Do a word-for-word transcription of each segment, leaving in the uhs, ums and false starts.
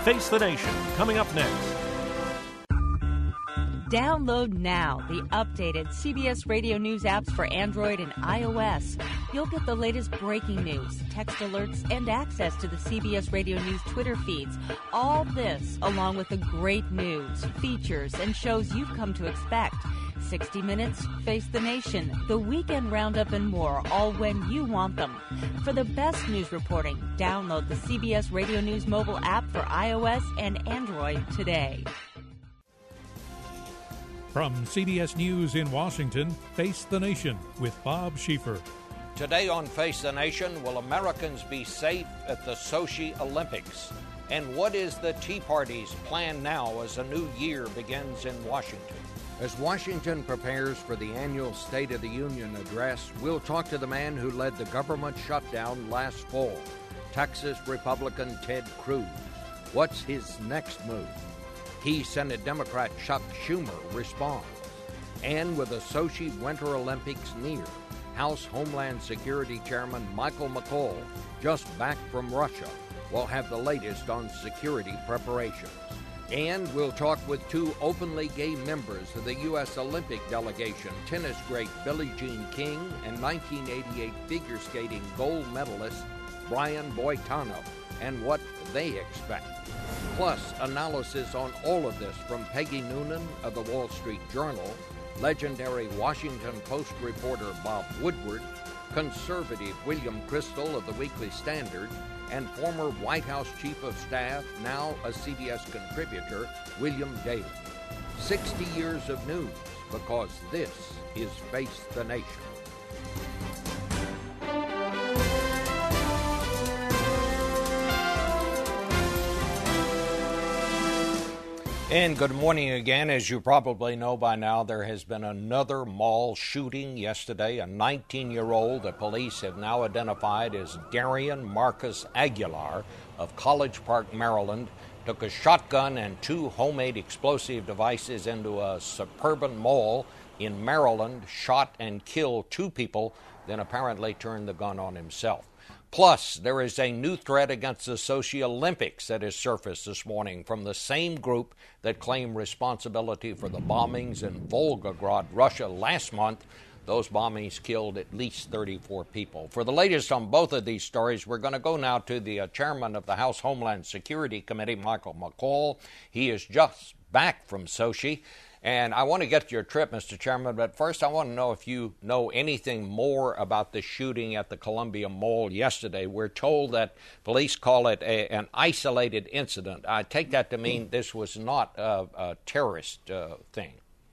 Face the Nation, coming up next. Download now the updated C B S Radio News apps for Android and iOS. You'll get the latest breaking news, text alerts, and access to the C B S Radio News Twitter feeds. All this, along with the great news, features, and shows you've come to expect. sixty minutes, Face the Nation, the Weekend Roundup, and more, all when you want them. For the best news reporting, download the C B S Radio News mobile app for iOS and Android today. From C B S News in Washington, Face the Nation with Bob Schieffer. Today on Face the Nation, will Americans be safe at the Sochi Olympics? And what is the Tea Party's plan now as a new year begins in Washington? As Washington prepares for the annual State of the Union address, we'll talk to the man who led the government shutdown last fall, Texas Republican Ted Cruz. What's his next move? Key Senate Democrat Chuck Schumer responds. And with the Sochi Winter Olympics near, House Homeland Security Chairman Michael McCaul, just back from Russia, will have the latest on security preparations. And we'll talk with two openly gay members of the U S Olympic delegation, tennis great Billie Jean King and nineteen eighty-eight figure skating gold medalist Brian Boitano, and what they expect. Plus, analysis on all of this from Peggy Noonan of the Wall Street Journal, legendary Washington Post reporter Bob Woodward, conservative William Crystal of the Weekly Standard, and former White House Chief of Staff, now a C B S contributor, William Daley. sixty years of news, because this is Face the Nation. And good morning again. As you probably know by now, there has been another mall shooting yesterday. A nineteen-year-old that police have now identified as Darian Marcus Aguilar of College Park, Maryland, took a shotgun and two homemade explosive devices into a suburban mall in Maryland, shot and killed two people, then apparently turned the gun on himself. Plus, there is a new threat against the Sochi Olympics that has surfaced this morning from the same group that claimed responsibility for the bombings in Volgograd, Russia last month. Those bombings killed at least thirty-four people. For the latest on both of these stories, we're going to go now to the uh, chairman of the House Homeland Security Committee, Michael McCaul. He is just back from Sochi. And I want to get to your trip, Mister Chairman, but first I want to know if you know anything more about the shooting at the Columbia Mall yesterday. We're told that police call it a, an isolated incident. I take that to mean this was not a, a terrorist uh, thing.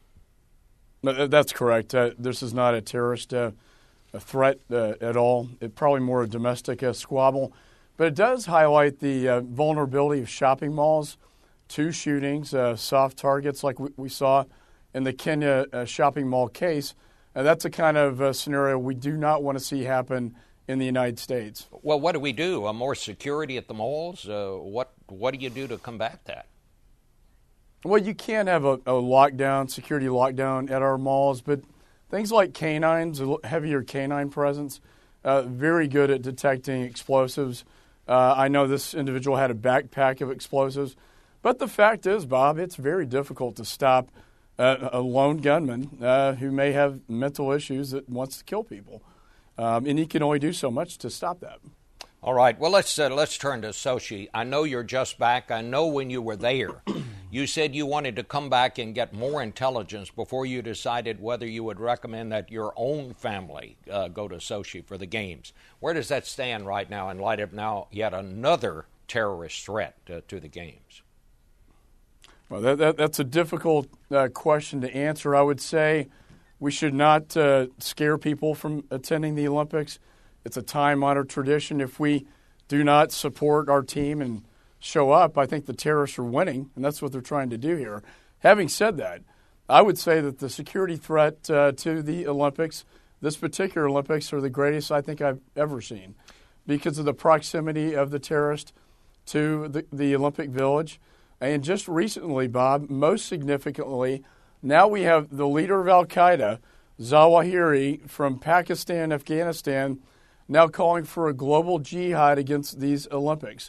No, that's correct. Uh, this is not a terrorist uh, a threat uh, at all. It's probably more a domestic uh, squabble. But it does highlight the uh, vulnerability of shopping malls. Two shootings, uh, soft targets like we, we saw in the Kenya uh, shopping mall case. And that's a kind of uh, scenario we do not want to see happen in the United States. Well, what do we do? Uh, more security at the malls? Uh, what what do you do to combat that? Well, you can't have a, a lockdown, security lockdown at our malls, but things like canines, a heavier canine presence, uh, very good at detecting explosives. Uh, I know this individual had a backpack of explosives. But the fact is, Bob, it's very difficult to stop uh, a lone gunman uh, who may have mental issues that wants to kill people. Um, and he can only do so much to stop that. All right. Well, let's uh, let's turn to Sochi. I know you're just back. I know when you were there, you said you wanted to come back and get more intelligence before you decided whether you would recommend that your own family uh, go to Sochi for the games. Where does that stand right now in light of now yet another terrorist threat uh, to the games? Well, that, that, that's a difficult uh, question to answer. I would say we should not uh, scare people from attending the Olympics. It's a time-honored tradition. If we do not support our team and show up, I think the terrorists are winning, and that's what they're trying to do here. Having said that, I would say that the security threat uh, to the Olympics, this particular Olympics, are the greatest I think I've ever seen because of the proximity of the terrorist to the, the Olympic Village. And just recently, Bob, most significantly, now we have the leader of al-Qaeda, Zawahiri, from Pakistan, Afghanistan, now calling for a global jihad against these Olympics.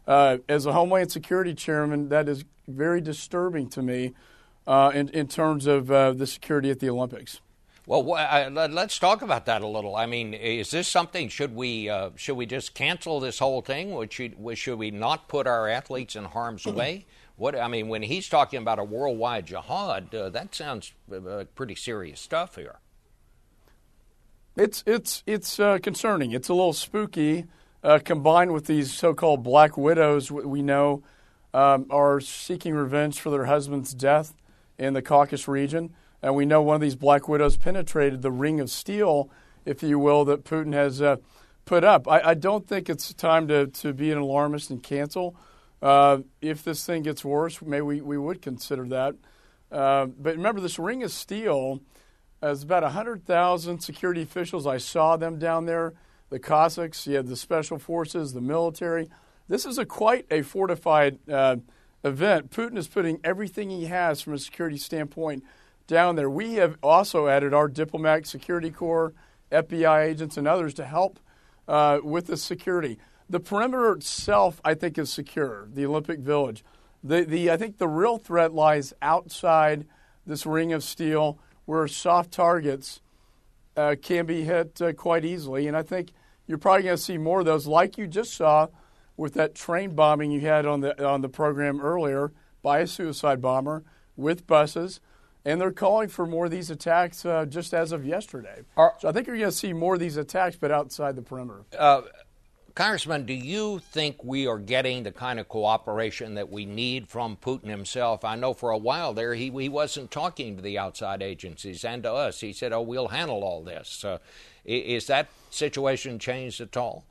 uh, as a Homeland Security Chairman, that is very disturbing to me uh, in, in terms of uh, the security at the Olympics. Well, wh- uh, let's talk about that a little. I mean, is this something? Should we uh, should we just cancel this whole thing? Would should, should we not put our athletes in harm's way? What I mean, when he's talking about a worldwide jihad, uh, that sounds uh, pretty serious stuff here. It's it's it's uh, concerning. It's a little spooky, uh, combined with these so-called black widows we know um, are seeking revenge for their husband's death in the Caucasus region. And we know one of these black widows penetrated the ring of steel, if you will, that Putin has uh, put up. I, I don't think it's time to, to be an alarmist and cancel. Uh, if this thing gets worse, maybe we, we would consider that. Uh, but remember, this ring of steel is about one hundred thousand security officials. I saw them down there, the Cossacks, you have the special forces, the military. This is a quite a fortified uh, event. Putin is putting everything he has from a security standpoint down there. We have also added our diplomatic security corps, F B I agents, and others to help uh, with the security. The perimeter itself, I think, is secure, the Olympic Village. The, the I think the real threat lies outside this ring of steel where soft targets uh, can be hit uh, quite easily. And I think you're probably going to see more of those like you just saw with that train bombing you had on the, on the program earlier by a suicide bomber with buses. And they're calling for more of these attacks uh, just as of yesterday. Are, so I think you're going to see more of these attacks, but outside the perimeter. Uh, Congressman, do you think we are getting the kind of cooperation that we need from Putin himself? I know for a while there he, he wasn't talking to the outside agencies and to us. He said, oh, we'll handle all this. Uh, is that situation changed at all?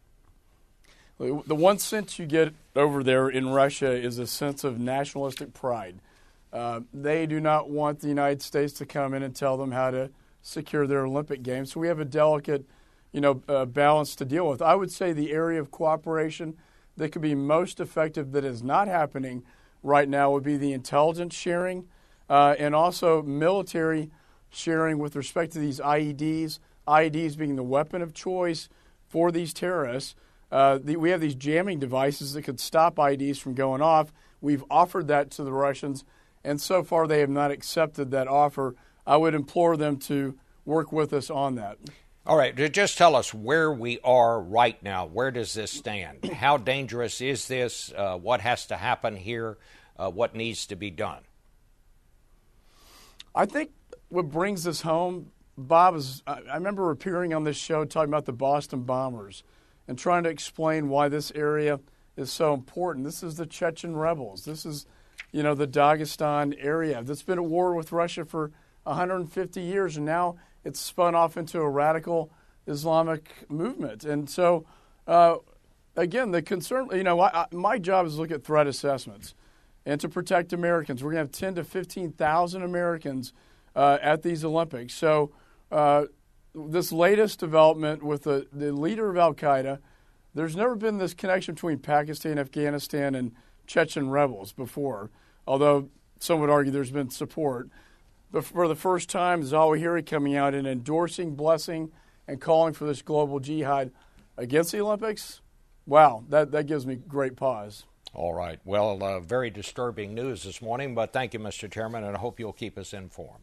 The one sense you get over there in Russia is a sense of nationalistic pride. Uh, they do not want the United States to come in and tell them how to secure their Olympic Games. So we have a delicate, you know, uh, balance to deal with. I would say the area of cooperation that could be most effective that is not happening right now would be the intelligence sharing uh, and also military sharing with respect to these I E Ds, I E Ds being the weapon of choice for these terrorists. Uh, the, we have these jamming devices that could stop I E Ds from going off. We've offered that to the Russians. And so far, they have not accepted that offer. I would implore them to work with us on that. All right. Just tell us where we are right now. Where does this stand? How dangerous is this? Uh, what has to happen here? Uh, what needs to be done? I think what brings us home, Bob, is I, I remember appearing on this show talking about the Boston bombers and trying to explain why this area is so important. This is the Chechen rebels. This is you know, the Dagestan area that's been at war with Russia for one hundred fifty years, and now it's spun off into a radical Islamic movement. And so, uh, again, the concern, you know, I, I, my job is to look at threat assessments and to protect Americans. We're going to have ten to fifteen thousand Americans uh, at these Olympics. So uh, this latest development with the, the leader of al-Qaeda, there's never been this connection between Pakistan, Afghanistan, and Chechen rebels before, although some would argue there's been support. But for the first time, Zawahiri coming out and endorsing, blessing, and calling for this global jihad against the Olympics, wow, that, that gives me great pause. All right. Well, uh, very disturbing news this morning, but thank you, Mister Chairman, and I hope you'll keep us informed.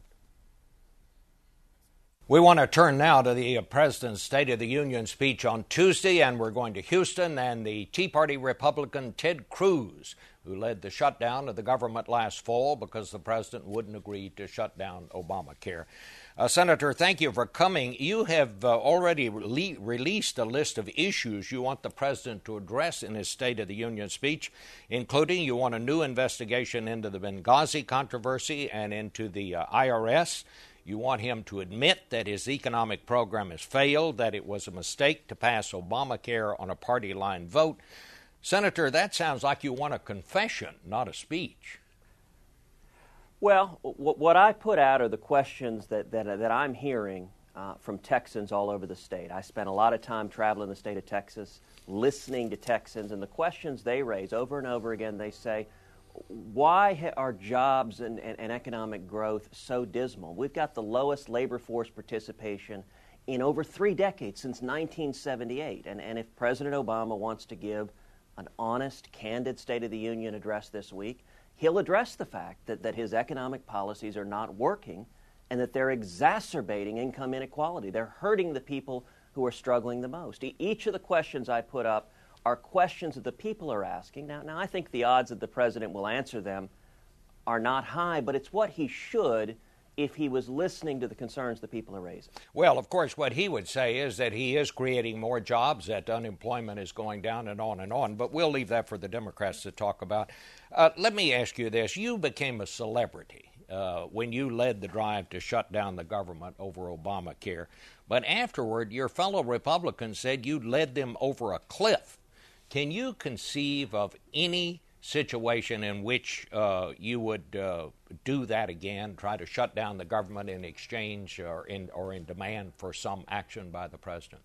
We want to turn now to the President's State of the Union speech on Tuesday, and we're going to Houston and the Tea Party Republican Ted Cruz, who led the shutdown of the government last fall because the President wouldn't agree to shut down Obamacare. Uh, Senator, thank you for coming. You have uh, already re- released a list of issues you want the President to address in his State of the Union speech, including you want a new investigation into the Benghazi controversy and into the uh, I R S. You want him to admit that his economic program has failed, that it was a mistake to pass Obamacare on a party line vote. Senator, that sounds like you want a confession, not a speech. Well, what I put out are the questions that, that, that I'm hearing uh, from Texans all over the state. I spent a lot of time traveling the state of Texas, listening to Texans, and the questions they raise over and over again, they say, why are jobs and, and, and economic growth so dismal? We've got the lowest labor force participation in over three decades, since nineteen seventy-eight. And, and if President Obama wants to give an honest, candid State of the Union address this week, he'll address the fact that, that his economic policies are not working and that they're exacerbating income inequality. They're hurting the people who are struggling the most. E- each of the questions I put up are questions that the people are asking. Now, now, I think the odds that the president will answer them are not high, but it's what he should if he was listening to the concerns the people are raising. Well, of course, what he would say is that he is creating more jobs, that unemployment is going down and on and on, but we'll leave that for the Democrats to talk about. Uh, let me ask you this. You became a celebrity uh, when you led the drive to shut down the government over Obamacare, but afterward your fellow Republicans said you led them over a cliff. Can you conceive of any situation in which uh, you would uh, do that again, try to shut down the government in exchange or in or in demand for some action by the president?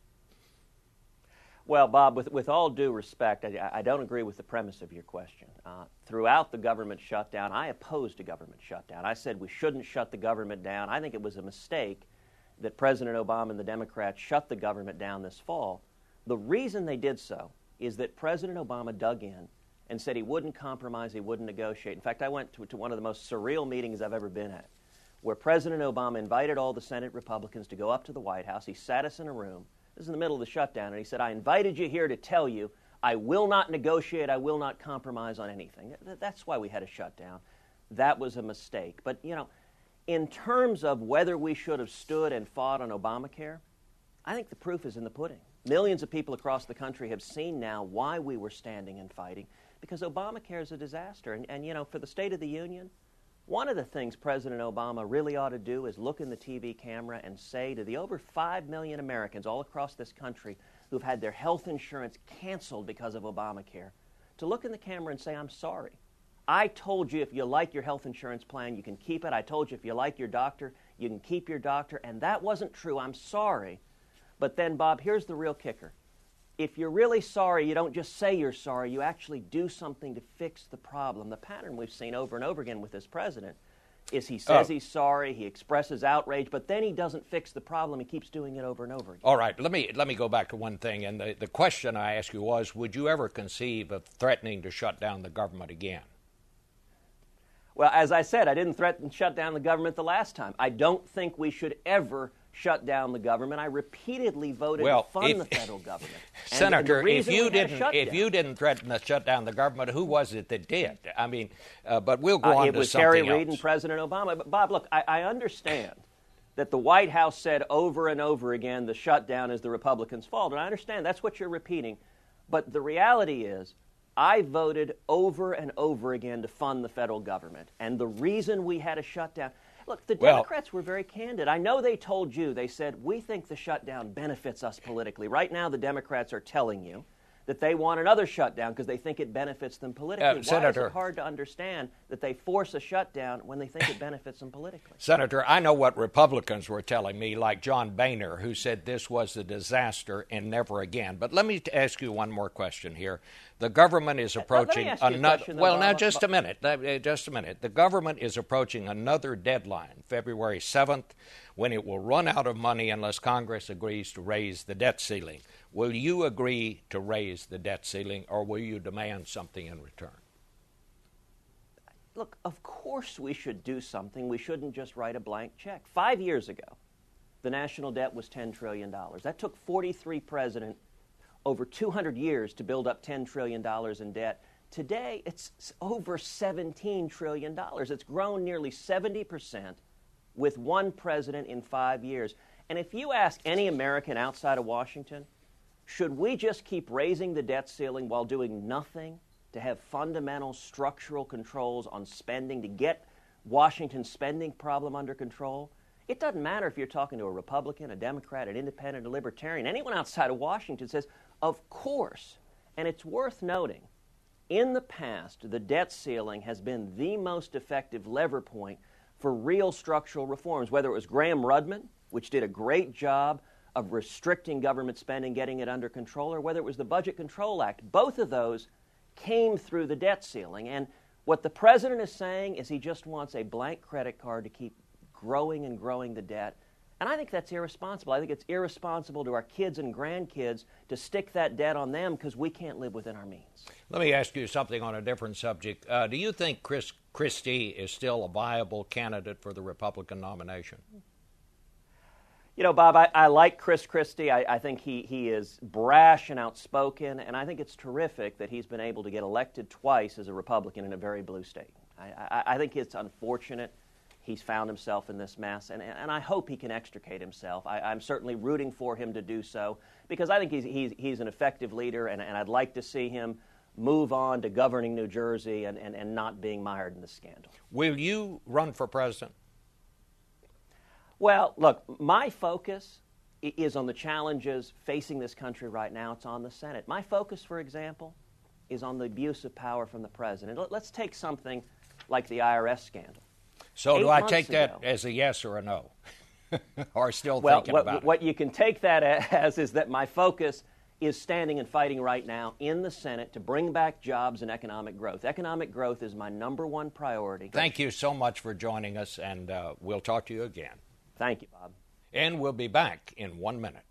Well, Bob, with, with all due respect, I, I don't agree with the premise of your question. Uh, throughout the government shutdown, I opposed a government shutdown. I said we shouldn't shut the government down. I think it was a mistake that President Obama and the Democrats shut the government down this fall. The reason they did so is that President Obama dug in and said he wouldn't compromise, he wouldn't negotiate. In fact, I went to, to one of the most surreal meetings I've ever been at, where President Obama invited all the Senate Republicans to go up to the White House. He sat us in a room. This is in the middle of the shutdown, and he said, I invited you here to tell you I will not negotiate, I will not compromise on anything. That's why we had a shutdown. That was a mistake. But, you know, in terms of whether we should have stood and fought on Obamacare, I think the proof is in the pudding. Millions of people across the country have seen now why we were standing and fighting, because Obamacare is a disaster. And, and, you know, for the State of the Union, one of the things President Obama really ought to do is look in the T V camera and say to the over five million Americans all across this country who've had their health insurance canceled because of Obamacare, to look in the camera and say, I'm sorry. I told you if you like your health insurance plan, you can keep it. I told you if you like your doctor, you can keep your doctor. And that wasn't true. I'm sorry. But then, Bob, here's the real kicker. If you're really sorry, you don't just say you're sorry, you actually do something to fix the problem. The pattern we've seen over and over again with this president is he says oh. he's sorry, he expresses outrage, but then he doesn't fix the problem. He keeps doing it over and over again. All right, let me let me go back to one thing. And the, the question I asked you was, would you ever conceive of threatening to shut down the government again? Well, as I said, I didn't threaten to shut down the government the last time. I don't think we should ever shut down the government. I repeatedly voted well, to fund if, the federal government. And, Senator, and if you didn't if down, you didn't threaten to shut down the government, who was it that did? I mean, uh, but we'll go uh, on it to was something Harry else. Reid and President Obama. But Bob, look, I, I understand that the White House said over and over again the shutdown is the Republicans' fault, and I understand that's what you're repeating. But the reality is, I voted over and over again to fund the federal government, and the reason we had a shutdown. Look, the Democrats well, were very candid. I know they told you, they said, we think the shutdown benefits us politically. Right now, the Democrats are telling you that they want another shutdown because they think it benefits them politically. Uh, Why Senator, is it hard to understand that they force a shutdown when they think it benefits them politically? Senator, I know what Republicans were telling me, like John Boehner, who said this was a disaster and never again. But let me ask you one more question here. The government is approaching another. Well, now just a minute. Just a minute. The government is approaching another deadline, February seventh, when it will run out of money unless Congress agrees to raise the debt ceiling. Will you agree to raise the debt ceiling, or will you demand something in return? Look, of course we should do something. We shouldn't just write a blank check. Five years ago, the national debt was ten trillion dollars. That took forty-three presidents over two hundred years to build up ten trillion dollars in debt. Today, it's over seventeen trillion dollars. It's grown nearly seventy percent with one president in five years. And if you ask any American outside of Washington, should we just keep raising the debt ceiling while doing nothing to have fundamental structural controls on spending to get Washington's spending problem under control? It doesn't matter if you're talking to a Republican, a Democrat, an independent, a libertarian. Anyone outside of Washington says, of course. And it's worth noting, in the past, the debt ceiling has been the most effective lever point for real structural reforms, whether it was Gramm-Rudman, which did a great job of restricting government spending, getting it under control, or whether it was the Budget Control Act. Both of those came through the debt ceiling. And what the president is saying is he just wants a blank credit card to keep growing and growing the debt. And I think that's irresponsible. I think it's irresponsible to our kids and grandkids to stick that debt on them because we can't live within our means. Let me ask you something on a different subject. Uh, do you think Chris Christie is still a viable candidate for the Republican nomination? You know, Bob, I, I like Chris Christie. I, I think he, he is brash and outspoken, and I think it's terrific that he's been able to get elected twice as a Republican in a very blue state. I, I, I think it's unfortunate he's found himself in this mess, and, and I hope he can extricate himself. I, I'm certainly rooting for him to do so because I think he's, he's, he's an effective leader, and, and I'd like to see him move on to governing New Jersey and, and, and not being mired in the scandal. Will you run for president? Well, look, my focus is on the challenges facing this country right now. It's on the Senate. My focus, for example, is on the abuse of power from the president. Let's take something like the I R S scandal. So Eight do I take that ago, as a yes or a no? Or still well, thinking what, about what it? you can take that as is that my focus is standing and fighting right now in the Senate to bring back jobs and economic growth. Economic growth is my number one priority. Thank you so much for joining us, and uh, we'll talk to you again. Thank you, Bob. And we'll be back in one minute.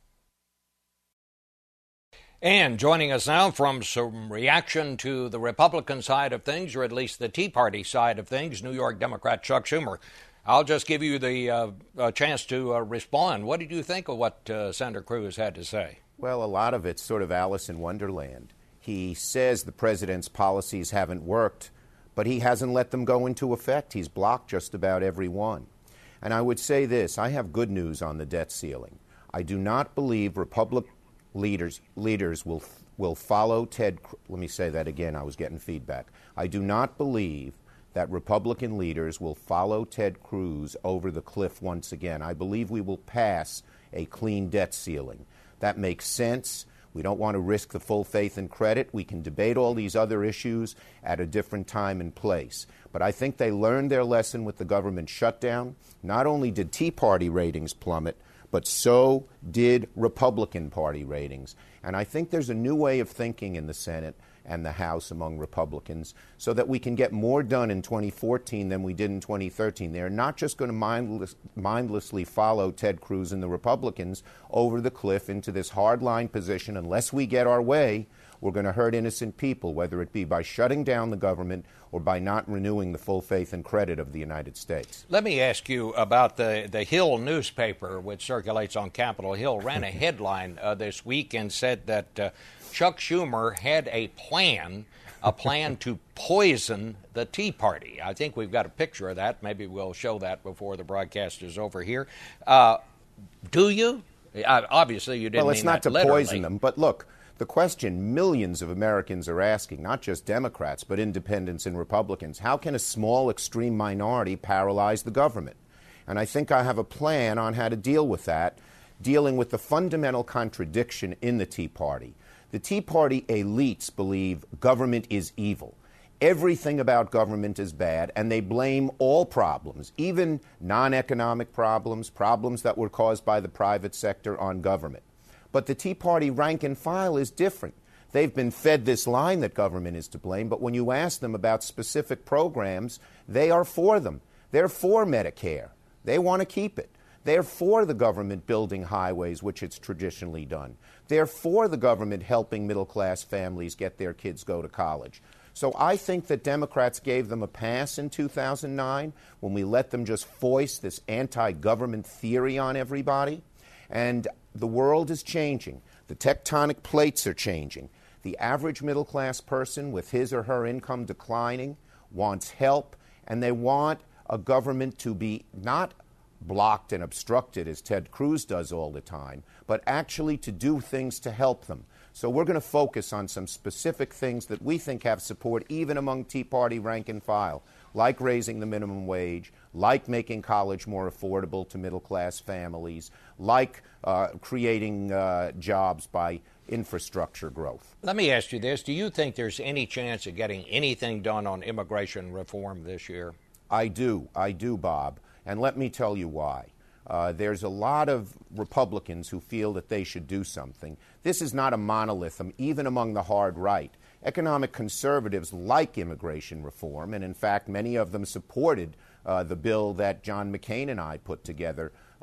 And joining us now from some reaction to the Republican side of things, or at least the Tea Party side of things, New York Democrat Chuck Schumer. I'll just give you the uh, uh, chance to uh, respond. What did you think of what uh, Senator Cruz had to say? Well, a lot of it's sort of Alice in Wonderland. He says the president's policies haven't worked, but he hasn't let them go into effect. He's blocked just about every one. And I would say this, I have good news on the debt ceiling. I do not believe Republican leaders leaders will will follow Ted, let me say that again, I was getting feedback. I do not believe that Republican leaders will follow Ted Cruz over the cliff once again. I believe we will pass a clean debt ceiling. That makes sense. We don't want to risk the full faith and credit. We can debate all these other issues at a different time and place. But I think they learned their lesson with the government shutdown. Not only did Tea Party ratings plummet, but so did Republican Party ratings. And I think there's a new way of thinking in the Senate and the House among Republicans so that we can get more done in twenty fourteen than we did in twenty thirteen. They're not just going to mindless, mindlessly follow Ted Cruz and the Republicans over the cliff into this hardline position. Unless we get our way, we're going to hurt innocent people, whether it be by shutting down the government or by not renewing the full faith and credit of the United States. Let me ask you about the, the Hill newspaper, which circulates on Capitol Hill, ran a headline uh, this week and said that uh, Chuck Schumer had a plan, a plan to poison the Tea Party. I think we've got a picture of that. Maybe we'll show that before the broadcast is over here. Uh, do you? Uh, obviously, you didn't Well, it's mean not that to literally. poison them, but look, the question millions of Americans are asking, not just Democrats, but independents and Republicans, how can a small extreme minority paralyze the government? And I think I have a plan on how to deal with that, dealing with the fundamental contradiction in the Tea Party. The Tea Party elites believe government is evil. Everything about government is bad, and they blame all problems, even non-economic problems, problems that were caused by the private sector, on government. But the Tea Party rank and file is different. They've been fed this line that government is to blame, but when you ask them about specific programs, they are for them. They're for Medicare. They want to keep it. They're for the government building highways, which it's traditionally done. They're for the government helping middle-class families get their kids go to college. So I think that Democrats gave them a pass in two thousand nine when we let them just foist this anti-government theory on everybody. And the world is changing. The tectonic plates are changing. The average middle-class person with his or her income declining wants help, and they want a government to be not blocked and obstructed as Ted Cruz does all the time, but actually to do things to help them. So we're going to focus on some specific things that we think have support even among Tea Party rank and file, like raising the minimum wage, like making college more affordable to middle-class families, like uh, creating uh, jobs by infrastructure growth. Let me ask you this. Do you think there's any chance of getting anything done on immigration reform this year? I do. I do, Bob. And let me tell you why. Uh, there's a lot of Republicans who feel that they should do something. This is not a monolith, even among the hard right. Economic conservatives like immigration reform, and in fact, many of them supported uh, the bill that John McCain and I put together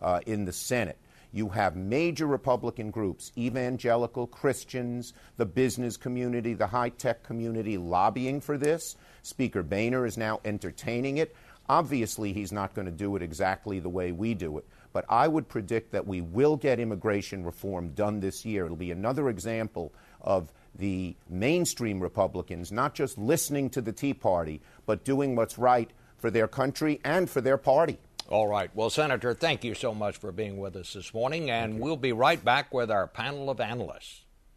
uh, in the Senate. You have major Republican groups, evangelical Christians, the business community, the high-tech community lobbying for this. Speaker Boehner is now entertaining it. Obviously, he's not going to do it exactly the way we do it. But I would predict that we will get immigration reform done this year. It'll be another example of the mainstream Republicans not just listening to the Tea Party, but doing what's right for their country and for their party. All right. Well, Senator, thank you so much for being with us this morning, and we'll be right back with our panel of analysts.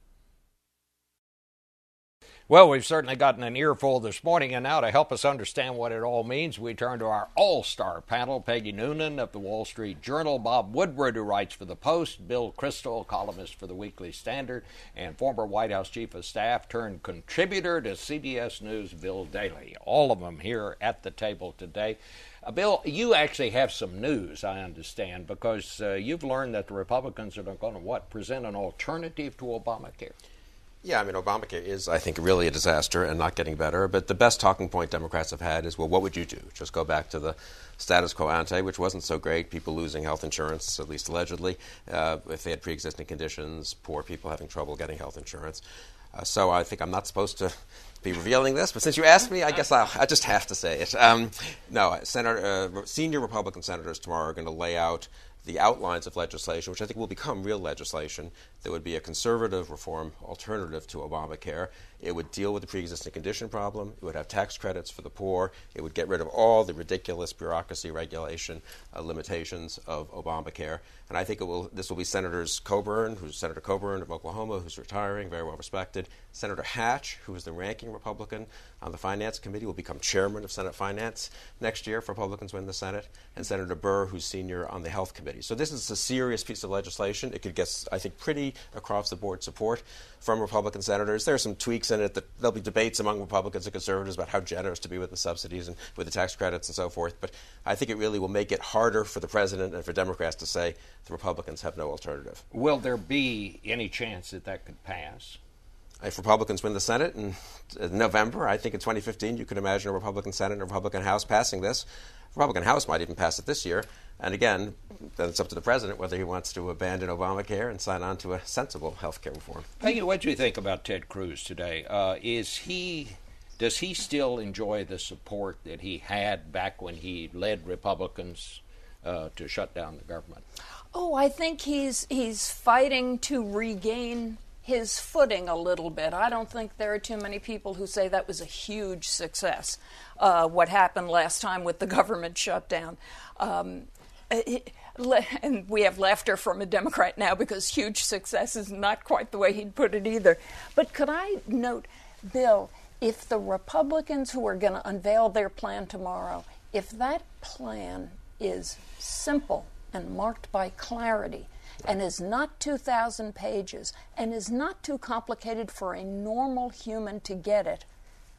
Well, we've certainly gotten an earful this morning, and now to help us understand what it all means, we turn to our all-star panel, Peggy Noonan of the Wall Street Journal, Bob Woodward, who writes for The Post, Bill Kristol, columnist for the Weekly Standard, and former White House Chief of Staff turned contributor to C B S News, Bill Daley. All of them here at the table today. Uh, Bill, you actually have some news, I understand, because uh, you've learned that the Republicans are going to, what, present an alternative to Obamacare? Yeah, I mean, Obamacare is, I think, really a disaster and not getting better. But the best talking point Democrats have had is, well, what would you do? Just go back to the status quo ante, which wasn't so great, people losing health insurance, at least allegedly, uh, if they had pre-existing conditions, poor people having trouble getting health insurance. Uh, so I think I'm not supposed to be revealing this, but since you asked me, I guess I'll, I just have to say it. Um, no, Senator, uh, senior Republican senators tomorrow are going to lay out the outlines of legislation, which I think will become real legislation, that would be a conservative reform alternative to Obamacare. It would deal with the pre-existing condition problem. It would have tax credits for the poor. It would get rid of all the ridiculous bureaucracy, regulation, uh, limitations of Obamacare. And I think it will. This will be Senators Coburn, who's Senator Coburn of Oklahoma, who's retiring, very well respected. Senator Hatch, who is the ranking Republican on the Finance Committee, will become chairman of Senate Finance next year if Republicans win the Senate. And Senator Burr, who's senior on the Health Committee. So this is a serious piece of legislation. It could get, I think, pretty across-the-board support from Republican senators. There are some tweaks in it. That there'll be debates among Republicans and conservatives about how generous to be with the subsidies and with the tax credits and so forth. But I think it really will make it harder for the president and for Democrats to say the Republicans have no alternative. Will there be any chance that that could pass? If Republicans win the Senate in November, I think in twenty fifteen you could imagine a Republican Senate and a Republican House passing this. The Republican House might even pass it this year. And again, then it's up to the president whether he wants to abandon Obamacare and sign on to a sensible health care reform. Peggy, what do you think about Ted Cruz today? Uh, is he, does he still enjoy the support that he had back when he led Republicans uh, to shut down the government? Oh, I think he's he's fighting to regain his footing a little bit. I don't think there are too many people who say that was a huge success, uh, what happened last time with the government shutdown. Um, it, and we have laughter from a Democrat now because huge success is not quite the way he'd put it either. But could I note, Bill, if the Republicans who are going to unveil their plan tomorrow, if that plan is simple and marked by clarity, and is not two thousand pages, and is not too complicated for a normal human to get it,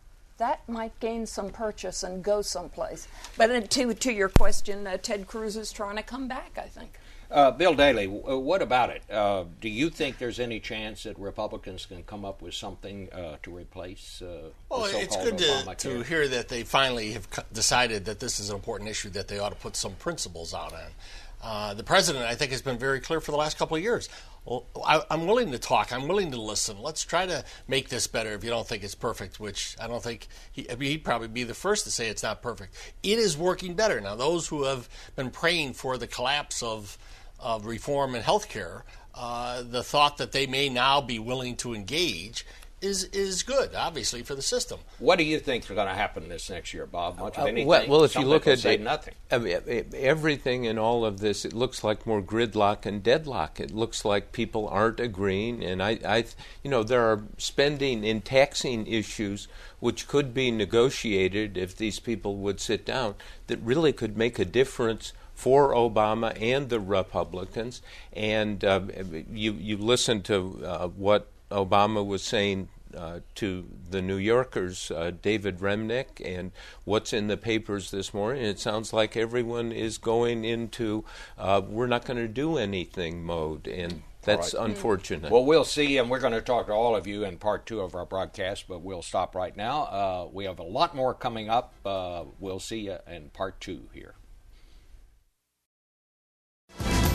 that might gain some purchase and go someplace. But to, to your question, uh, Ted Cruz is trying to come back, I think. Uh, Bill Daley, w- what about it? Uh, do you think there's any chance that Republicans can come up with something uh, to replace uh, well, the so-called it's good Obamacare? to, to hear that they finally have decided that this is an important issue that they ought to put some principles out on. Uh, the president, I think, has been very clear for the last couple of years. Well, I, I'm willing to talk. I'm willing to listen. Let's try to make this better if you don't think it's perfect, which I don't think he, I mean, he'd probably be the first to say it's not perfect. It is working better. Now, those who have been praying for the collapse of, of reform in health care, uh, the thought that they may now be willing to engage is is good, obviously, for the system. What do you think is going to happen this next year, Bob? Much of Uh, anything? well, well, if Some you look people at say it, nothing. I mean, everything in all of this, it looks like more gridlock and deadlock. It looks like people aren't agreeing, and I, I, you know, there are spending and taxing issues which could be negotiated if these people would sit down that really could make a difference for Obama and the Republicans. And uh, you you listen to uh, what Obama was saying uh, to the New Yorkers, uh, David Remnick, and what's in the papers this morning. It sounds like everyone is going into uh, we're not going to do anything mode, and that's right. unfortunate. Well, we'll see, and we're going to talk to all of you in part two of our broadcast, but we'll stop right now. Uh, we have a lot more coming up. Uh, we'll see you in part two here.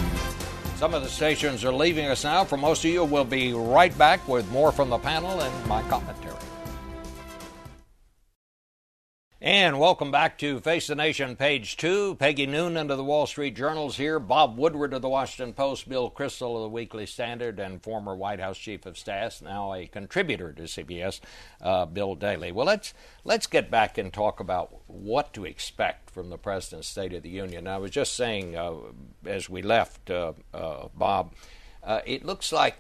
Some of the stations are leaving us now. For most of you, we'll be right back with more from the panel and my commentary. And welcome back to Face the Nation, page two. Peggy Noonan of the Wall Street Journal's here. Bob Woodward of the Washington Post. Bill Kristol of the Weekly Standard and former White House Chief of Staff, now a contributor to C B S, uh, Bill Daley. Well, let's let's get back and talk about what to expect from the President's State of the Union. I was just saying uh, as we left, uh, uh, Bob, uh, it looks like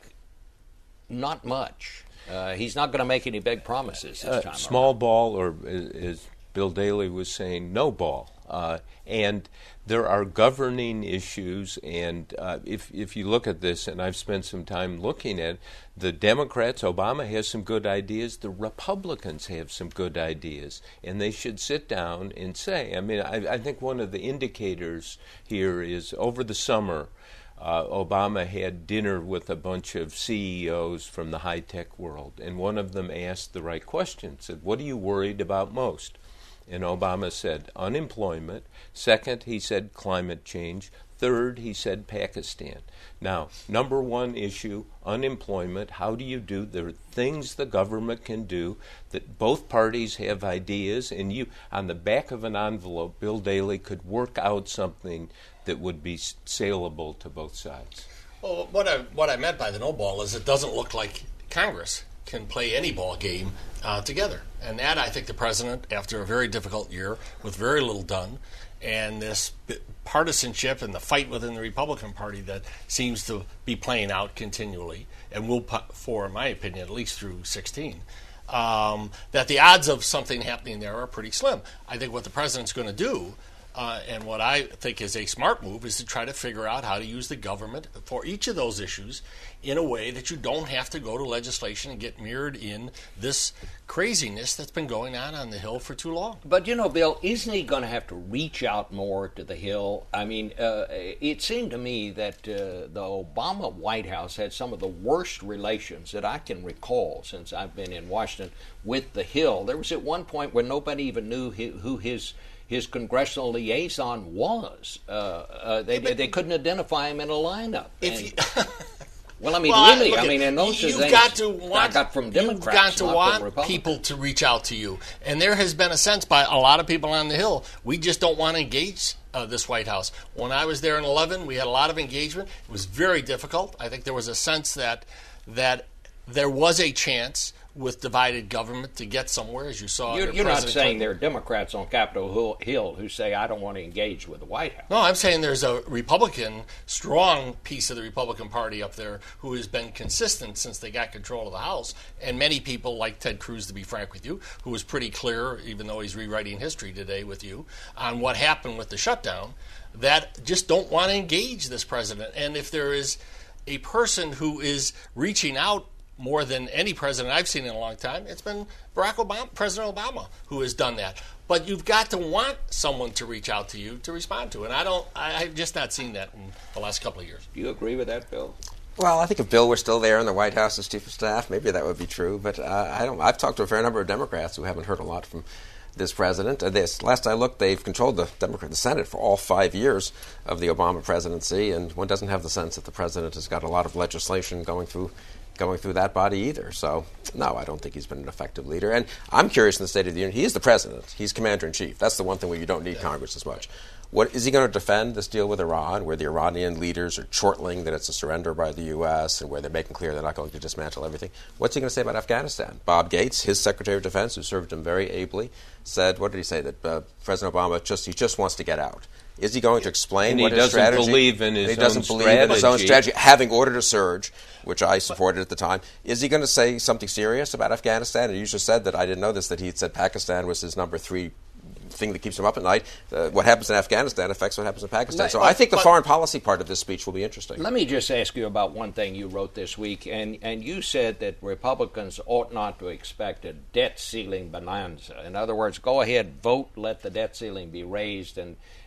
not much. Uh, he's not going to make any big promises this uh, time Small around. ball, or is Bill Daley was saying, no ball. Uh, and there are governing issues, and uh, if if you look at this, and I've spent some time looking at the Democrats, Obama has some good ideas, the Republicans have some good ideas, and they should sit down and say, I mean, I, I think one of the indicators here is over the summer, Uh, Obama had dinner with a bunch of C E Os from the high-tech world, and one of them asked the right question, said, what are you worried about most? And Obama said unemployment. Second, he said climate change. Third, he said Pakistan. Now, number one issue, unemployment. How do you do? There are things the government can do that both parties have ideas, and you, on the back of an envelope, Bill Daley could work out something that would be saleable to both sides. Well, what I what I meant by the no ball is it doesn't look like Congress can play any ball game uh, together. And that, I think, the president, after a very difficult year with very little done, and this partisanship and the fight within the Republican Party that seems to be playing out continually, and will, for, in my opinion, at least through sixteen, um, that the odds of something happening there are pretty slim. I think what the president's going to do, Uh, and what I think is a smart move, is to try to figure out how to use the government for each of those issues in a way that you don't have to go to legislation and get mirrored in this craziness that's been going on on the Hill for too long. But, you know, Bill, isn't he going to have to reach out more to the Hill? I mean, uh, it seemed to me that uh, the Obama White House had some of the worst relations that I can recall since I've been in Washington with the Hill. There was at one point where nobody even knew who his his congressional liaison was. Uh, uh, they, they they couldn't identify him in a lineup. If And, you, well, I mean, well, really, I, I mean, and those you've are things got to want, I got from Democrats, you've got to not want from Republicans. people to reach out to you. And there has been a sense by a lot of people on the Hill, we just don't want to engage uh, this White House. When I was there in eleven, we had a lot of engagement. It was very difficult. I think there was a sense that that there was a chance with divided government to get somewhere, as you saw. You're, you're not saying Clinton. there are Democrats on Capitol Hill who say, I don't want to engage with the White House. No, I'm saying there's a Republican, strong piece of the Republican Party up there who has been consistent since they got control of the House. And many people, like Ted Cruz, to be frank with you, who was pretty clear, even though he's rewriting history today with you, on what happened with the shutdown, that just don't want to engage this president. And if there is a person who is reaching out more than any president I've seen in a long time, it's been Barack Obama, President Obama, who has done that. But you've got to want someone to reach out to you to respond to, and I don't. I, I've just not seen that in the last couple of years. Do you agree with that, Bill? Well, I think if Bill were still there in the White House as Chief of Staff, maybe that would be true. But uh, I don't. I've talked to a fair number of Democrats who haven't heard a lot from this president. Uh, this last I looked, they've controlled the Democrat the Senate for all five years of the Obama presidency, and one doesn't have the sense that the president has got a lot of legislation going through. going through that body either. So, no, I don't think he's been an effective leader. And I'm curious in the State of the Union, he is the president. He's commander-in-chief. That's the one thing where you don't need Congress as much. What is he going to defend this deal with Iran, where the Iranian leaders are chortling that it's a surrender by the U S and where they're making clear they're not going to dismantle everything? What's he going to say about Afghanistan? Bob Gates, his Secretary of Defense, who served him very ably, said, what did he say, that uh, President Obama just he just wants to get out. Is he going to explain and what he his doesn't strategy? believe in his he own doesn't believe strategy. in his own strategy, having ordered a surge, which I supported at the time. Is he going to say something serious about Afghanistan? And you just said that, I didn't know this, that he had said Pakistan was his number three thing that keeps him up at night. Uh, what happens in Afghanistan affects what happens in Pakistan. So but, I think the but, foreign policy part of this speech will be interesting. Let me just ask you about one thing you wrote this week, and, and you said that Republicans ought not to expect a debt ceiling bonanza. In other words, go ahead, vote, let the debt ceiling be raised, and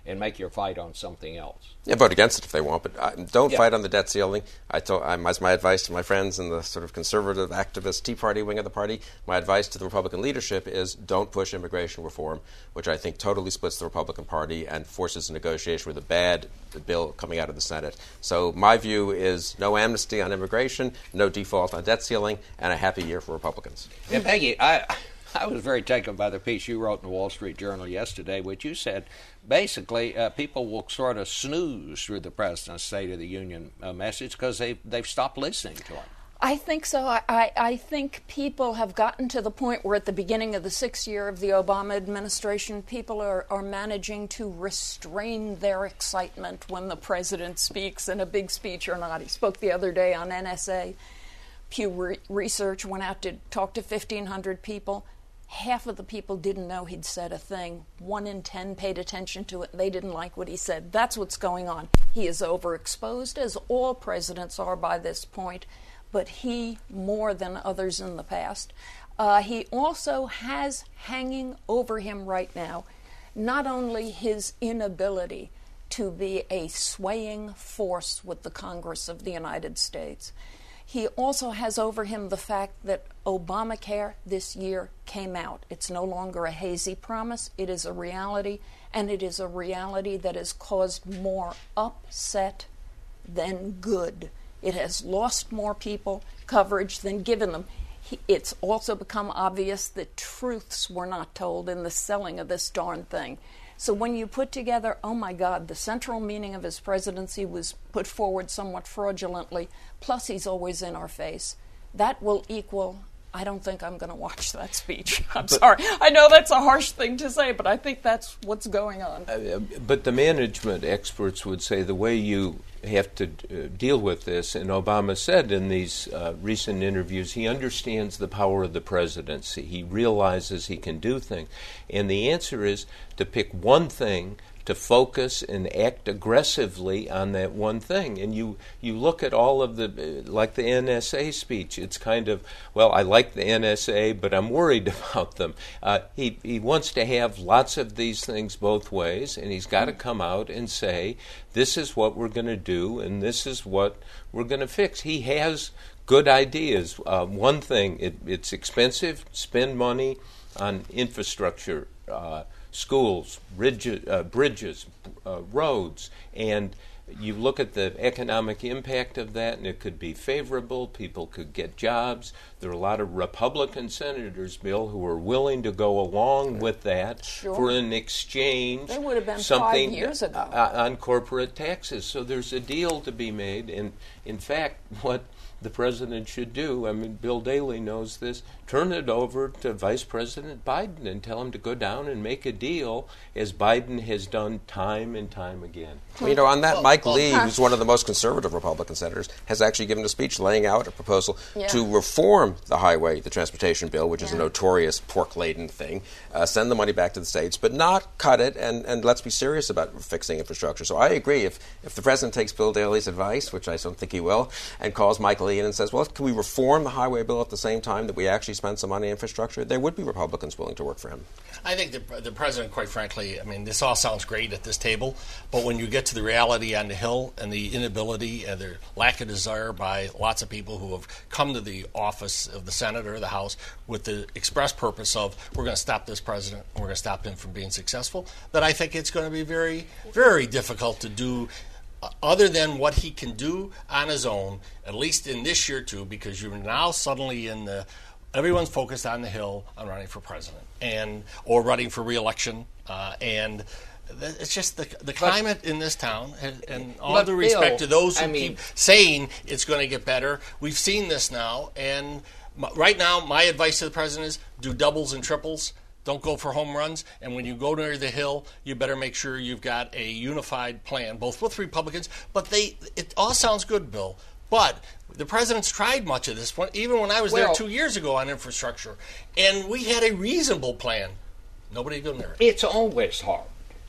and make your fight on something else. Yeah, vote against it if they want, but uh, don't yeah. fight on the debt ceiling. I told, I, that's my advice to my friends in the sort of conservative, activist Tea Party wing of the party. My advice to the Republican leadership is don't push immigration reform, which I think totally splits the Republican Party and forces a negotiation with a bad bill coming out of the Senate. So my view is no amnesty on immigration, no default on debt ceiling, and a happy year for Republicans. Yeah, Peggy, I... I was very taken by the piece you wrote in the Wall Street Journal yesterday, which you said basically uh, people will sort of snooze through the President's State of the Union uh, message because they've, they've stopped listening to him. I think so. I, I, I think people have gotten to the point where at the beginning of the sixth year of the Obama administration, people are, are managing to restrain their excitement when the President speaks in a big speech or not. He spoke the other day on N S A. Pew Re- Research went out to talk to fifteen hundred people. Half of the people didn't know he'd said a thing. One in ten paid attention to it. They didn't like what he said. That's what's going on. He is overexposed, as all presidents are by this point, but he more than others in the past. Uh, he also has hanging over him right now not only his inability to be a swaying force with the Congress of the United States, he also has over him the fact that Obamacare this year came out. It's no longer a hazy promise. It is a reality, and it is a reality that has caused more upset than good. It has lost more people coverage than given them. It's also become obvious that truths were not told in the selling of this darn thing. So when you put together, oh my God, the central meaning of his presidency was put forward somewhat fraudulently, plus he's always in our face, that will equal, I don't think I'm going to watch that speech. I'm but, sorry. I know that's a harsh thing to say, but I think that's what's going on. Uh, but the management experts would say the way you have to uh, deal with this, and Obama said in these uh, recent interviews, he understands the power of the presidency. He realizes he can do things. And the answer is to pick one thing, to focus and act aggressively on that one thing. And you, you look at all of the, uh, like the N S A speech, it's kind of, well, I like the N S A, but I'm worried about them. Uh, he, he wants to have lots of these things both ways, and he's got to come out and say, this is what we're going to do, and this is what we're going to fix. He has good ideas. Uh, one thing, it, it's expensive, spend money on infrastructure, uh, schools, bridges, uh, bridges uh, roads, and you look at the economic impact of that, and it could be favorable. People could get jobs. There are a lot of Republican senators, Bill, who are willing to go along with that sure. for an exchange. They would have been something five years ago. Uh, on corporate taxes. So there's a deal to be made, and in fact, what the president should do, I mean, Bill Daley knows this, turn it over to Vice President Biden and tell him to go down and make a deal, as Biden has done time and time again. Well, you know, on that, Mike Lee, who's one of the most conservative Republican senators, has actually given a speech laying out a proposal yeah. to reform the highway, the transportation bill, which yeah. is a notorious pork-laden thing, uh, send the money back to the states, but not cut it, and, and let's be serious about fixing infrastructure. So I agree. If, if the president takes Bill Daley's advice, which I don't think he will, and calls Mike Lee in and says, well, can we reform the highway bill at the same time that we actually spend some money on infrastructure, there would be Republicans willing to work for him. I think the, the president, quite frankly, I mean, this all sounds great at this table, but when you get to the reality on the Hill and the inability and the lack of desire by lots of people who have come to the office of the Senate or the House with the express purpose of, we're going to stop this president and we're going to stop him from being successful, that I think it's going to be very, very difficult to do other than what he can do on his own, at least in this year too, because you're now suddenly in the, everyone's focused on the Hill on running for president and or running for re-election, uh, and th- it's just the the climate but, in this town, and, and all due respect to those who I mean, keep saying it's going to get better, we've seen this now, and m- right now my advice to the president is do doubles and triples. Don't go for home runs. And when you go near the Hill, you better make sure you've got a unified plan, both with Republicans. But they, it all sounds good, Bill. But the president's tried much of this, even when I was well, there two years ago on infrastructure. And we had a reasonable plan. Nobody go near it. It's always hard.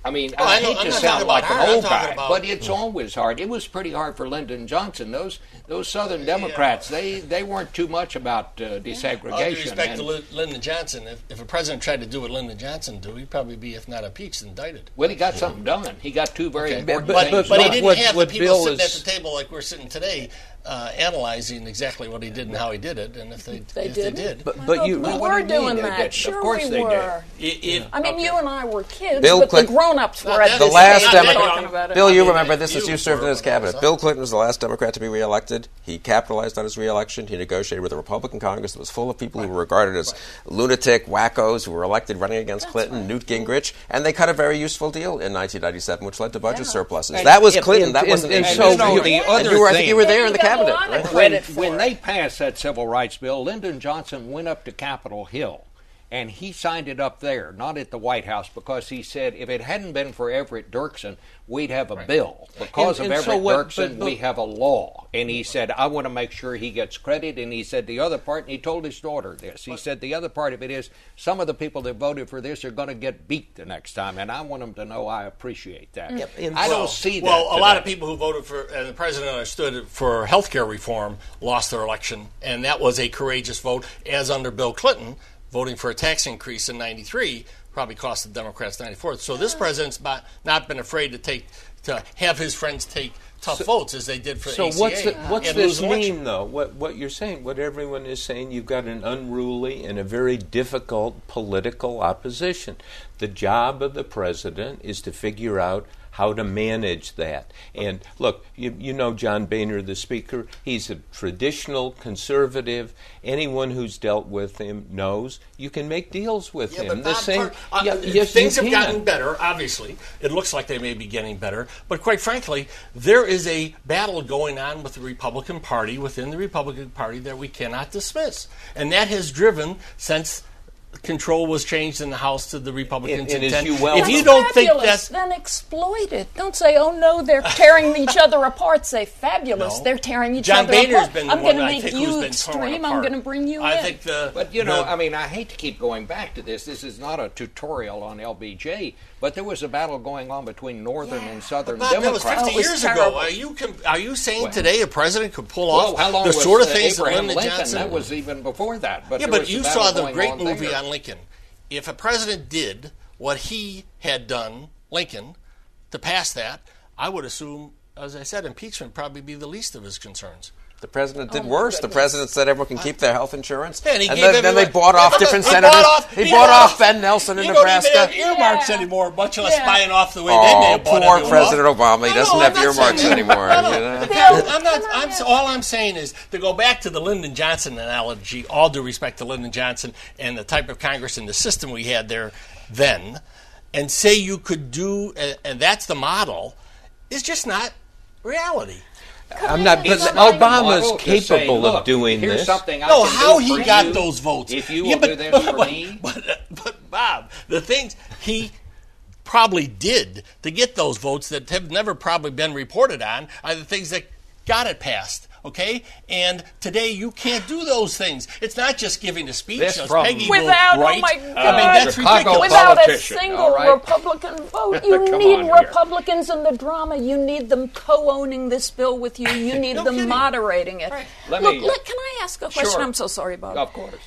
I mean, Oh, I I know- hate I'm to not sound talking like about an her. I'm old talking guy, about- but it's always hard. It was pretty hard for Lyndon Johnson. Those those Southern Democrats, they, they weren't too much about uh, desegregation. All due respect and- to Ly- Lyndon Johnson, if, if a president tried to do what Lyndon Johnson do, he'd probably be, if not impeached, indicted. well, he got something done. He got two very Okay. important But, things but, but he done. didn't What- have what the people Bill sitting is- at the table like we're sitting today, uh, analyzing exactly what he did and how he did it, and if they, They if they didn't. did. But, but you, we what were do you mean doing they that. didn't? Of Sure course we they did. were. It- it- I mean, okay. you and I were kids, Bill but Clinton- the grown-ups were at that The this last stage Democrat- talking about it. Bill, you I mean, remember this you as you served in were, his but cabinet. also- Bill Clinton was the last Democrat to be reelected. He capitalized on his reelection. He negotiated with a Republican Congress that was full of people who were regarded as lunatic wackos who were elected running against Clinton, Newt Gingrich, and they cut a very useful deal in nineteen ninety-seven, which led to budget Yeah. surplisses. And- that was and- Clinton. and- that and- wasn't and Nixon. so And you, the and other you were, I think thing- you were there in the He got a cabinet, lot of right? credit when, for when it. they passed that civil rights bill, Lyndon Johnson went up to Capitol Hill, and he signed it up there, not at the White House, because he said if it hadn't been for Everett Dirksen, we'd have a bill. Because And- of and so Everett what- Dirksen, but- but- we have a law. And he said, I want to make sure he gets credit. And he said the other part, and he told his daughter this, he said the other part of it is some of the people that voted for this are going to get beat the next time, and I want them to know I appreciate that. Yep, and- I Well- don't see that Well, a lot of today. people who voted for, and the president understood for health care reform, lost their election, and that was a courageous vote, as under Bill Clinton, voting for a tax increase in ninety-three probably cost the Democrats ninety-four. So this president's not, not been afraid to take to have his friends take tough votes as they did for So A C A. what's the, what's and this lose an election. mean, though? What what you're saying, what everyone is saying, you've got an unruly and a very difficult political opposition. The job of the president is to figure out how to manage that. And look, you, you know John Boehner, the speaker. He's a traditional conservative. Anyone who's dealt with him knows you can make deals with Yeah, him. but the Bob, same. part- uh, yeah, yes, things you have can. gotten better, obviously. It looks like they may be getting better. But quite frankly, there is a battle going on with the Republican Party, within the Republican Party, that we cannot dismiss. And that has driven, since control was changed in the House to the Republicans' And- and as intent. you well if you know- don't think Fabulous. that's... Then exploit it. Don't say, "Oh no, they're tearing each other apart." Say, "Fabulous, No. they're tearing each John other Boehner's apart." been the I'm one gonna I make think you who's been extreme. torn I'm apart. going to bring you I in. think the... But, you know, the- I mean, I hate to keep going back to this. This is not a tutorial on L B J, but there was a battle going on between Northern and Southern Bob, that was Democrats. fifty Oh, it was years terrible. ago. Are you com- are you saying Well- today a president could pull Well, off how long the was sort of uh, things that Abraham Lyndon Lincoln? Johnson? That was even before that. But yeah, there but was a you battle saw the going great on movie there. on Lincoln. If a president did what he had done, Lincoln, to pass that, I would assume, as I said, impeachment would probably be the least of his concerns. The president did Oh, my worse. The goodness. president said everyone can keep their health insurance. Yeah, and he and gave then, then they everyone- bought off Yeah, different he senators. bought off- he he bought bought off off- Ben Nelson in You Nebraska. don't even have earmarks Yeah. anymore, much less Yeah. buying off the way they may Oh, have bought poor everyone President off. Obama. He No, doesn't no, have I'm not earmarks saying that. anymore. No, no. you know? Bill, I'm not. can I I'm, ask- all I'm saying is to go back to the Lyndon Johnson analogy. All due respect to Lyndon Johnson and the type of Congress and the system we had there then, and say you could do, and, and that's the model, is just not reality. I'm not. But It's not Obama's model to say, capable look, of doing here's this. something I No, can how do he for got you those votes. If you Yeah, will but, do this but, for but, me. But, but Bob, the things he probably did to get those votes that have never probably been reported on are the things that got it passed. Okay, and today you can't do those things. It's not just giving a speech. This as from- Peggy Without, will oh write. my I mean, God, that's Chicago ridiculous. without a politician, single all right? Republican vote. You Come need on here. Republicans in the drama. You need them co-owning this bill with you. You need No them kidding. moderating it. Right. Let Look, me- look, can I ask a question? Sure. I'm so sorry, Bob. Of course.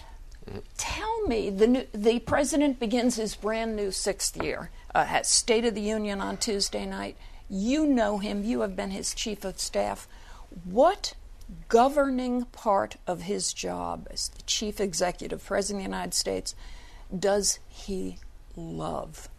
Tell me, the new, the president begins his brand new sixth year. Uh, has State of the Union on Tuesday night. You know him. You have been his chief of staff. What governing part of his job as the chief executive, president of the United States, does he love?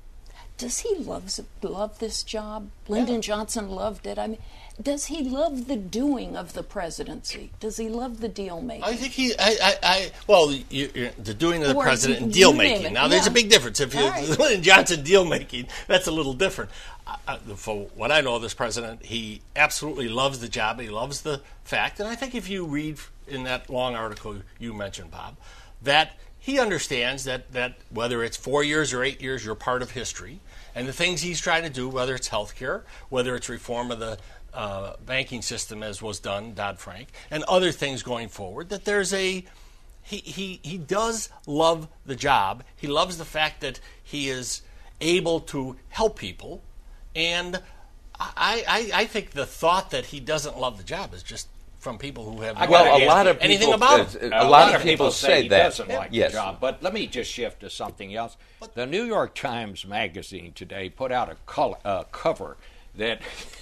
Does he love love this job? Lyndon Johnson loved it. I mean, does he love the doing of the presidency? Does he love the deal making? I think he, I, I, I well, you, you're, the doing of the Or president and you deal name making. it, Now, there's yeah. a big difference. If you All right. Lyndon Johnson deal making, that's a little different. I, I, for what I know of this president, he absolutely loves the job. He loves the fact, and I think if you read in that long article you mentioned, Bob, that he understands that that whether it's four years or eight years, you're part of history, and the things he's trying to do, whether it's health care, whether it's reform of the uh, banking system as was done, Dodd-Frank, and other things going forward, that there's a he, he he does love the job. He loves the fact that he is able to help people. And I, I, I think the thought that he doesn't love the job is just from people who have well, no a lot of anything people, about it. Uh, a, a lot of people say, say he that. doesn't like yes. the job. But let me just shift to something else. The New York Times Magazine today put out a color, uh, cover that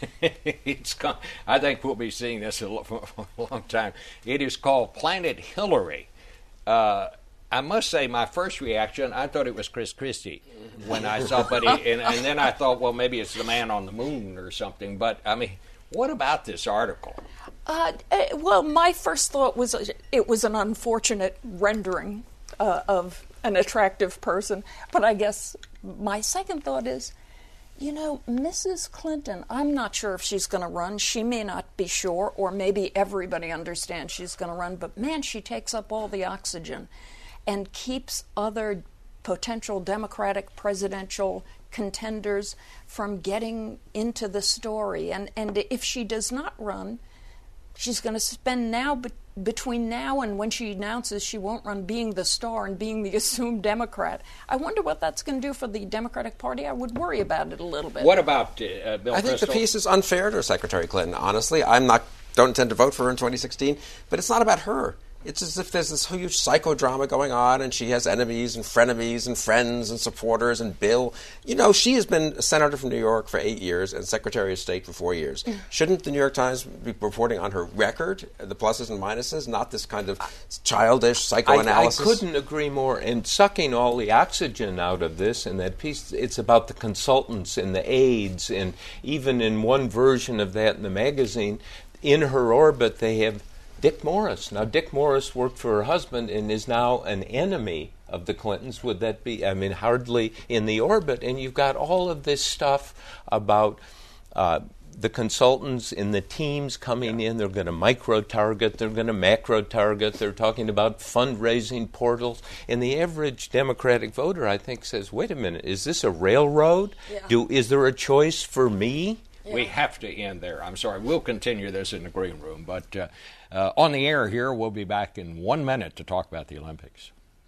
it's. I think we'll be seeing this for a long time. It is called Planet Hillary. Uh, I must say, my first reaction, I thought it was Chris Christie when I saw, but he, and, and then I thought, well, maybe it's the man on the moon or something. But I mean, what about this article? Uh, well, my first thought was it was an unfortunate rendering uh, of an attractive person. But I guess my second thought is, you know, Missus Clinton, I'm not sure if she's going to run. She may not be sure, or maybe everybody understands she's going to run. But, man, she takes up all the oxygen and keeps other potential Democratic presidential contenders from getting into the story. And, and if she does not run, she's going to spend now, be- between now and when she announces she won't run, being the star and being the assumed Democrat. I wonder what that's going to do for the Democratic Party. I would worry about it a little bit. What about uh, Bill I think Kristol? the piece is unfair to Secretary Clinton, honestly. I'm not, don't intend to vote for her in twenty sixteen, but it's not about her. It's as if there's this huge psychodrama going on, and she has enemies and frenemies and friends and supporters and Bill. You know, she has been a senator from New York for eight years and Secretary of State for four years. Mm. Shouldn't the New York Times be reporting on her record, the pluses and minuses, not this kind of childish psychoanalysis? I, I couldn't agree more. And sucking all the oxygen out of this in that piece, it's about the consultants and the aides, and even in one version of that in the magazine, in her orbit they have Dick Morris. Now, Dick Morris worked for her husband and is now an enemy of the Clintons. Would that be, I mean, hardly in the orbit. And you've got all of this stuff about uh, the consultants in the teams coming in. They're going to micro-target. They're going to macro-target. They're talking about fundraising portals. And the average Democratic voter, I think, says, wait a minute, is this a railroad? Yeah. Do Is there a choice for me? Yeah. We have to end there. I'm sorry. We'll continue this in the green room. But uh, uh, on the air here, we'll be back in one minute to talk about the Olympics.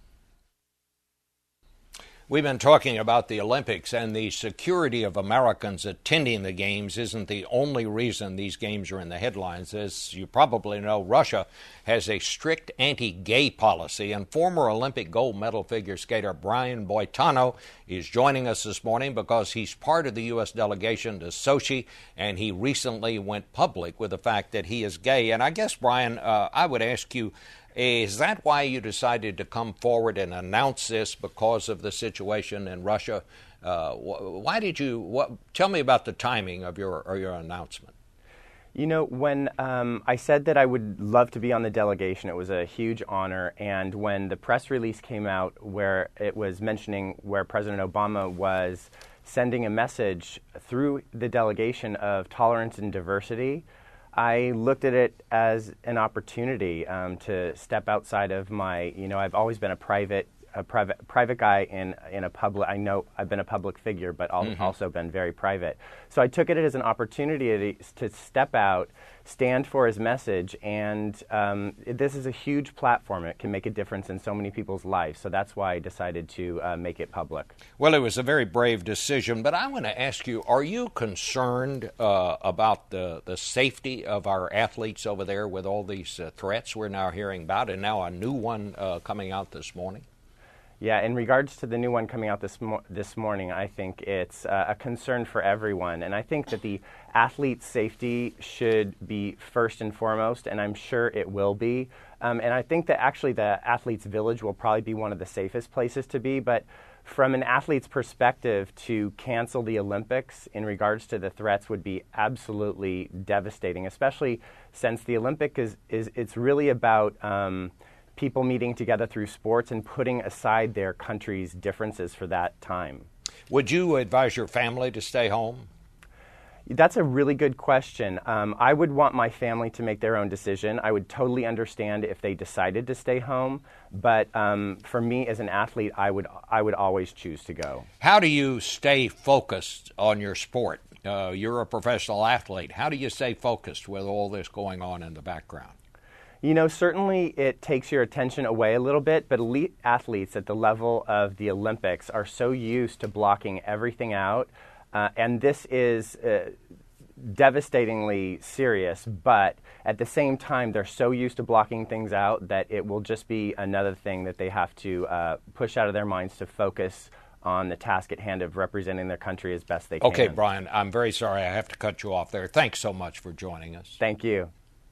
We've been talking about the Olympics, and the security of Americans attending the games isn't the only reason these games are in the headlines. As you probably know, Russia has a strict anti-gay policy, and former Olympic gold medal figure skater Brian Boitano is joining us this morning because he's part of the U S delegation to Sochi, and he recently went public with the fact that he is gay. And I guess, Brian, uh, I would ask you, is that why you decided to come forward and announce this, because of the situation in Russia? Uh, why did you? What, tell me about the timing of your or your announcement. You know, when um, I said that I would love to be on the delegation, it was a huge honor. And when the press release came out where it was mentioning where President Obama was sending a message through the delegation of tolerance and diversity, I looked at it as an opportunity um, to step outside of my, you know, I've always been a private, a private, private guy in in a public. I know I've been a public figure, but I've mm-hmm. also been very private. So I took it as an opportunity to step out, stand for his message, and um, this is a huge platform. It can make a difference in so many people's lives. So that's why I decided to uh, make it public. Well, it was a very brave decision, but I want to ask you, are you concerned uh, about the, the safety of our athletes over there with all these uh, threats we're now hearing about, and now a new one uh, coming out this morning? Yeah, in regards to the new one coming out this mo- this morning, I think it's uh, a concern for everyone. And I think that the athlete's safety should be first and foremost, and I'm sure it will be. Um, and I think that actually the athlete's village will probably be one of the safest places to be. But from an athlete's perspective, to cancel the Olympics in regards to the threats would be absolutely devastating, especially since the Olympic is, is it's really about um, people meeting together through sports and putting aside their country's differences for that time. Would you advise your family to stay home? That's a really good question. Um, I would want my family to make their own decision. I would totally understand if they decided to stay home, but um, for me as an athlete, I would I would always choose to go. How do you stay focused on your sport? Uh, you're a professional athlete. How do you stay focused with all this going on in the background? You know, certainly it takes your attention away a little bit, but elite athletes at the level of the Olympics are so used to blocking everything out, uh, and this is uh, devastatingly serious, but at the same time, they're so used to blocking things out that it will just be another thing that they have to uh, push out of their minds to focus on the task at hand of representing their country as best they can. Okay, Brian, I'm very sorry I have to cut you off there. Thanks so much for joining us. Thank you.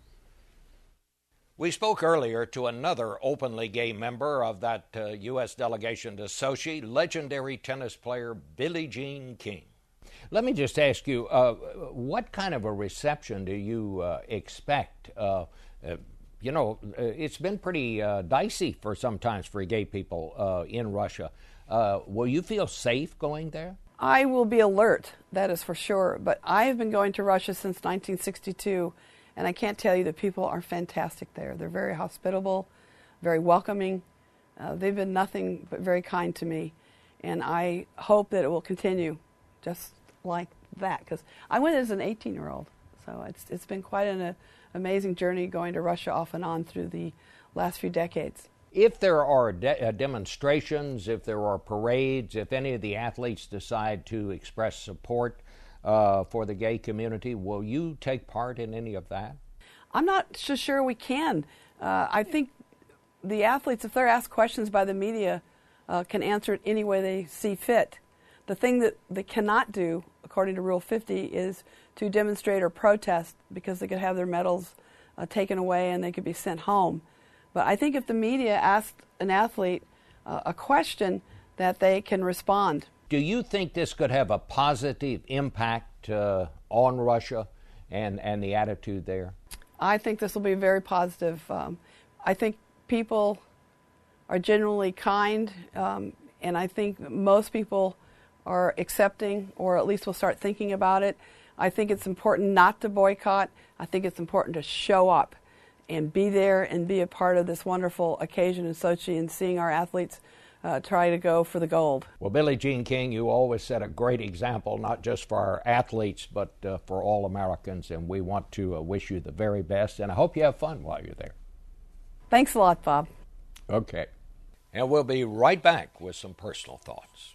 We spoke earlier to another openly gay member of that uh, U S delegation to Sochi, legendary tennis player Billie Jean King. Let me just ask you, uh, what kind of a reception do you uh, expect? Uh, uh, you know, it's been pretty uh, dicey for sometimes for gay people uh, in Russia. Uh, will you feel safe going there? I will be alert, that is for sure. But I have been going to Russia since nineteen sixty-two, and I can't tell you that people are fantastic there. They're very hospitable, very welcoming. Uh, they've been nothing but very kind to me, and I hope that it will continue just like that. Because I went as an eighteen-year-old, so it's it's been quite an uh, amazing journey going to Russia off and on through the last few decades. If there are de- uh, demonstrations, if there are parades, if any of the athletes decide to express support uh, for the gay community, will you take part in any of that? I'm not so sure we can. Uh, I think the athletes, if they're asked questions by the media, uh, can answer it any way they see fit. The thing that they cannot do, according to Rule fifty, is to demonstrate or protest, because they could have their medals uh, taken away and they could be sent home. But I think if the media asked an athlete uh, a question, that they can respond. Do you think this could have a positive impact uh, on Russia and, and the attitude there? I think this will be very positive. Um, I think people are generally kind, um, and I think most people are accepting, or at least will start thinking about it. I think it's important not to boycott. I think it's important to show up and be there and be a part of this wonderful occasion in Sochi and seeing our athletes uh, try to go for the gold. Well, Billie Jean King, you always set a great example, not just for our athletes, but uh, for all Americans, and we want to uh, wish you the very best, and I hope you have fun while you're there. Thanks a lot, Bob. Okay. And we'll be right back with some personal thoughts.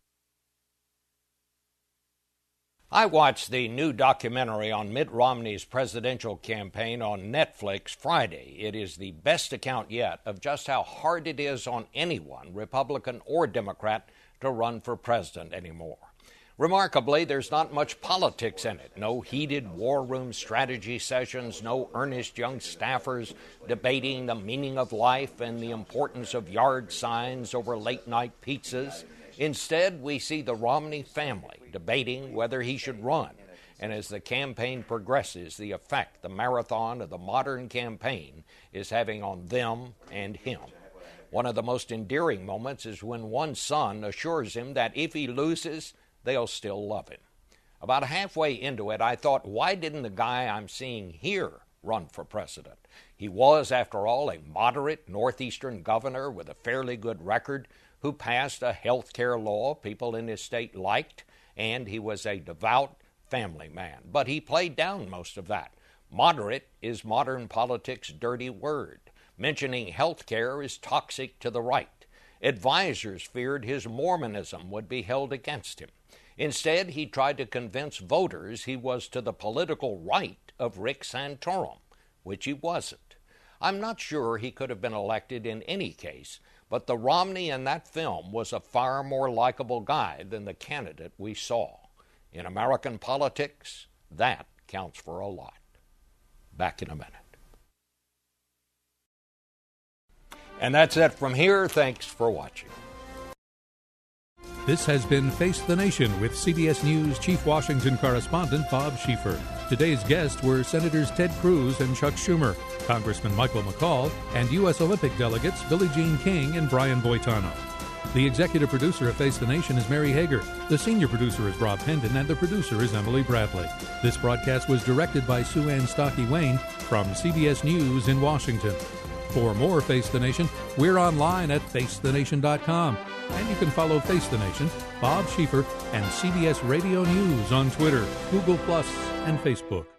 I watched the new documentary on Mitt Romney's presidential campaign on Netflix Friday. It is the best account yet of just how hard it is on anyone, Republican or Democrat, to run for president anymore. Remarkably, there's not much politics in it. No heated war room strategy sessions, no earnest young staffers debating the meaning of life and the importance of yard signs over late-night pizzas. Instead, we see the Romney family debating whether he should run, and as the campaign progresses, the effect the marathon of the modern campaign is having on them and him. One of the most endearing moments is when one son assures him that if he loses, they'll still love him. About halfway into it, I thought, why didn't the guy I'm seeing here run for president? He was, after all, a moderate northeastern governor with a fairly good record who passed a health care law people in his state liked, and he was a devout family man. But he played down most of that. Moderate is modern politics' dirty word. Mentioning health care is toxic to the right. Advisors feared his Mormonism would be held against him. Instead, he tried to convince voters he was to the political right of Rick Santorum, which he wasn't. I'm not sure he could have been elected in any case, but the Romney in that film was a far more likable guy than the candidate we saw. In American politics, that counts for a lot. Back in a minute. And that's it from here. Thanks for watching. This has been Face the Nation with C B S News Chief Washington Correspondent Bob Schieffer. Today's guests were Senators Ted Cruz and Chuck Schumer, Congressman Michael McCaul, and U S Olympic delegates Billie Jean King and Brian Boitano. The executive producer of Face the Nation is Mary Hager. The senior producer is Rob Hendon, and the producer is Emily Bradley. This broadcast was directed by Sue Ann Stockey-Wayne from C B S News in Washington. For more Face the Nation, we're online at face the nation dot com. And you can follow Face the Nation, Bob Schieffer, and C B S Radio News on Twitter, Google Plus, and Facebook.